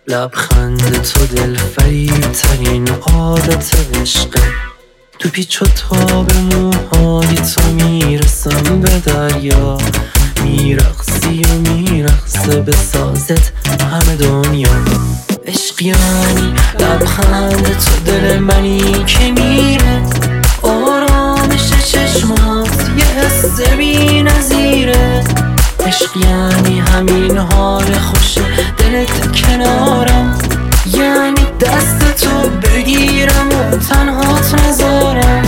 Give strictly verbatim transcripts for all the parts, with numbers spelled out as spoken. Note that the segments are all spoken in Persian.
لبخند تو دلفریب ترین عادت عشقه. تو پیچ و تاب موهای تو میرسم به دریا، میرقصی و میرقصه به سازت همه دنیا. عشق یعنی لبخند تو دل منی که میره، آرامش چشمات یه حس بی نظیره. عشق یعنی همین حال خوش دلت کنارم، یعنی دست تو بگیرم و تنهات نذارم.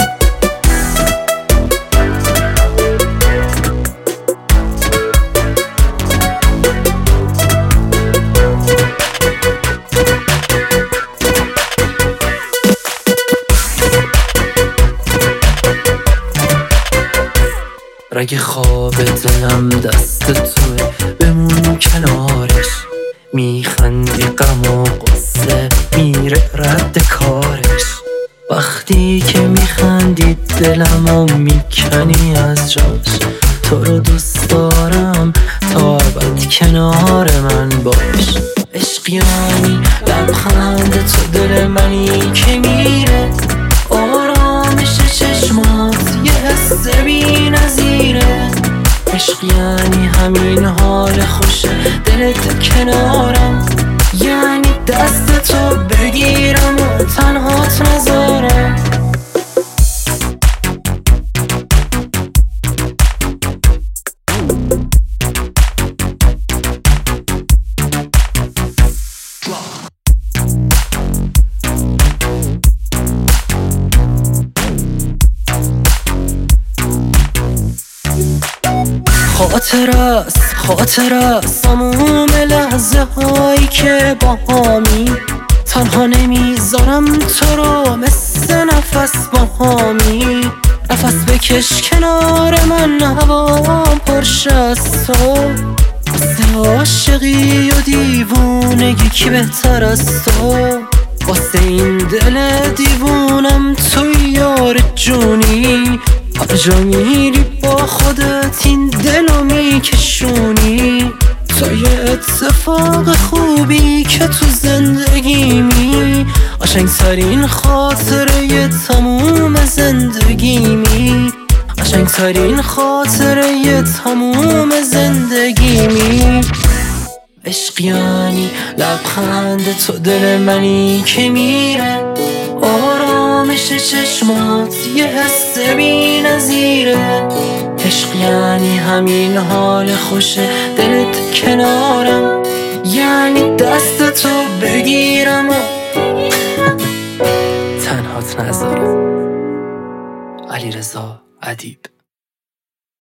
رگ خواب دلم دست توه، بمون کنارش. میخندی غم و غصه میره رد کارش. وقتی که میخندی دلمو میکنی از جاش. تو رو دوست دارم تا ابد کنار من باش. عشق یعنی لبخند تو دل منی که میره، آرامش چشمات یه حس بی نظیره. عشق یعنی همین حال خوش دلت کنارم، یعنی دست تو بگیرم و تنهات نذارم. خاطر است خاطر است تموم لحظه هایی که با هامی، تنها نمیذارم تو رو مثل نفس با هامی. نفس بکش کنار من، هوام پرشه از تو. واسه عاشقی و دیوونگی کی بهتر از تو؟ واسه این دل دیوونم توی یار جونی. هر جا میری با خودت این دلو میکشونی. تو یه اتفاق خوبی که تو زندگیمی، قشنگ ترین خاطره تموم زندگیمی. قشنگ ترین خاطره تموم زندگیمی. عشق یعنی لبخند تو دل منی که میره، آرامش چشمات یه حس بی نظیره. عشق یعنی همین حال خوش دلت کنارم، یعنی دست تو بگیرم و تنهات نذارم. علیرضا ادیب.